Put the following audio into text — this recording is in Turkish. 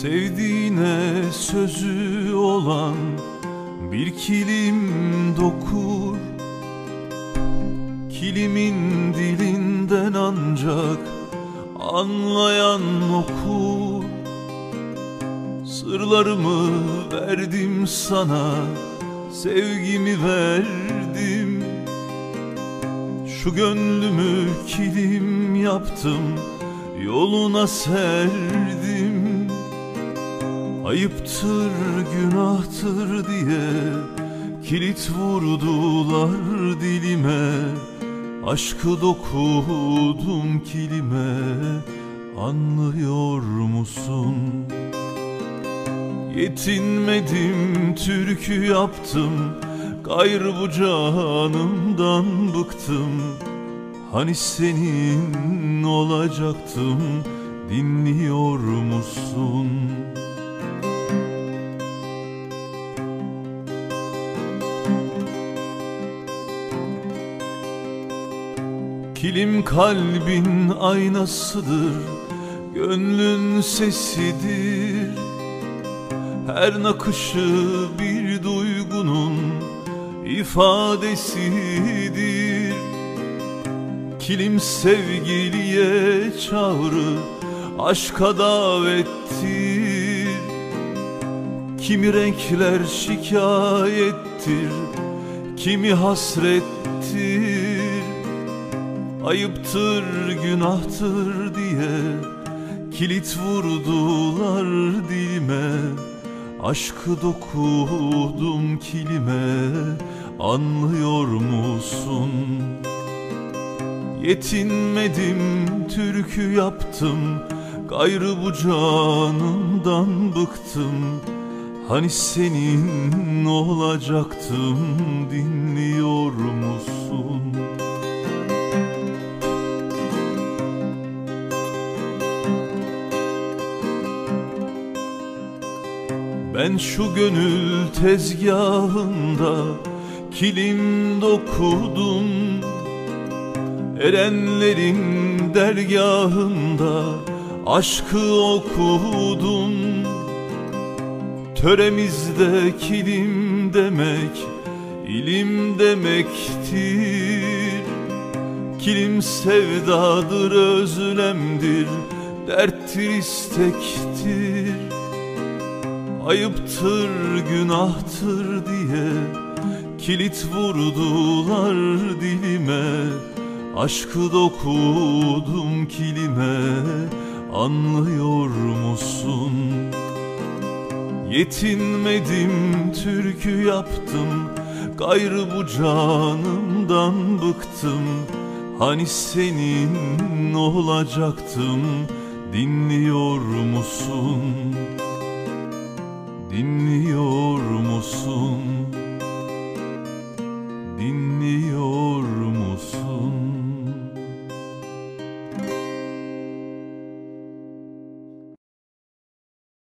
Sevdiğine sözü olan bir kilim dokur. Kilimin dilinden ancak anlayan okur. Sırlarımı verdim sana, sevgimi verdim. Şu gönlümü kilim yaptım, yoluna serdim. Ayıptır, günahtır diye kilit vurdular dilime. Aşkı dokudum kilime, anlıyor musun? Yetinmedim, türkü yaptım, gayrı bu canımdan bıktım. Hani senin olacaktım, dinliyor musun? Kilim kalbin aynasıdır, gönlün sesidir. Her nakışı bir duygunun ifadesidir. Kilim sevgiliye çağrı, aşka davettir. Kimi renkler şikayettir, kimi hasrettir. Ayıptır, günahtır diye kilit vurdular dilime. Aşkı dokudum kilime, anlıyor musun? Yetinmedim, türkü yaptım, gayrı bu canımdan bıktım. Hani senin olacaktım, dinliyor musun? Ben şu gönül tezgahında kilim dokudum. Erenlerin dergahında aşkı okudum. Töremizde kilim demek ilim demektir. Kilim sevdadır, özlemdir, derttir, istektir. Ayıptır, günahtır diye kilit vurdular dilime. Aşkı dokudum kilime, anlıyor musun? Yetinmedim, türkü yaptım, gayrı bu canımdan bıktım. Hani senin olacaktım, dinliyor musun? Dinliyor musun? Dinliyor